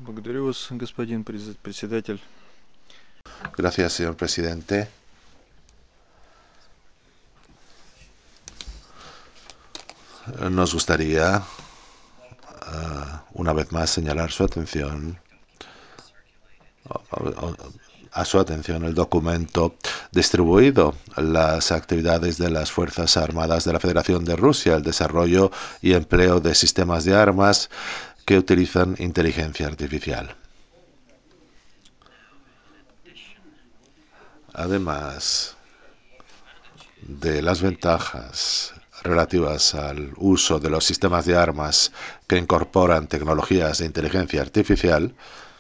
Благодарю вас, господин председатель. Gracias, señor presidente. Nos gustaría, una vez más, señalar a su atención el documento distribuido, las actividades de las Fuerzas Armadas de la Federación de Rusia, el desarrollo y empleo de sistemas de armas que utilizan inteligencia artificial. Además de las ventajas relativas al uso de los sistemas de armas que incorporan tecnologías de inteligencia artificial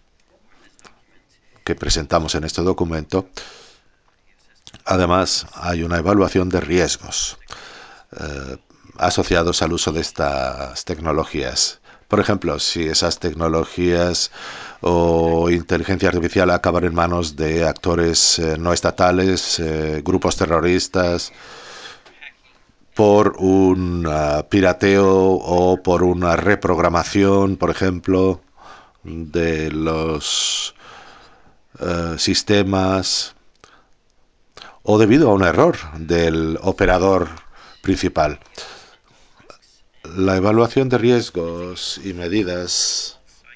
que presentamos en este documento, además hay una evaluación de riesgos asociados al uso de estas tecnologías. Por ejemplo, si esas tecnologías o inteligencia artificial acaban en manos de actores no estatales, grupos terroristas, por un pirateo o por una reprogramación, por ejemplo, de los sistemas o debido a un error del operador principal. La evaluación de riesgos y medidas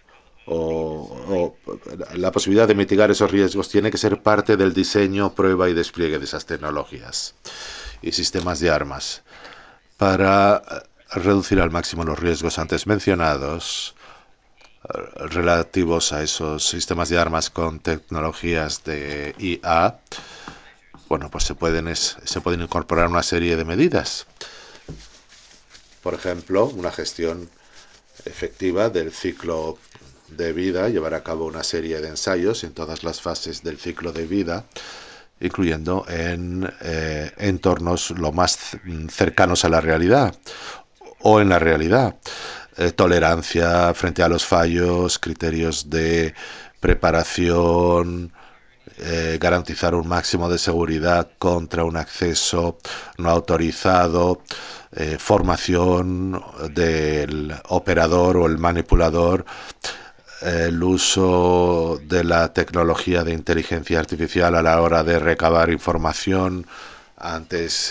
o la posibilidad de mitigar esos riesgos tiene que ser parte del diseño, prueba y despliegue de esas tecnologías y sistemas de armas. Para reducir al máximo los riesgos antes mencionados relativos a esos sistemas de armas con tecnologías de IA, bueno, pues se pueden incorporar una serie de medidas. Por ejemplo, una gestión efectiva del ciclo de vida, llevar a cabo una serie de ensayos en todas las fases del ciclo de vida, incluyendo en entornos lo más cercanos a la realidad o en la realidad. Tolerancia frente a los fallos, criterios de preparación, garantizar un máximo de seguridad contra un acceso no autorizado, formación del operador o el manipulador, el uso de la tecnología de inteligencia artificial a la hora de recabar información antes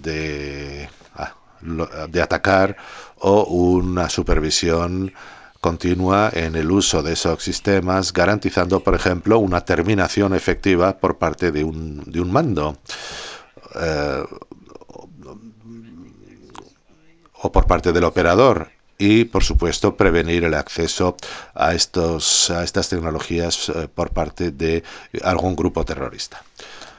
de atacar o una supervisión continua en el uso de esos sistemas, garantizando, por ejemplo, una terminación efectiva por parte de un mando o por parte del operador. Y, por supuesto, prevenir el acceso a estas tecnologías por parte de algún grupo terrorista.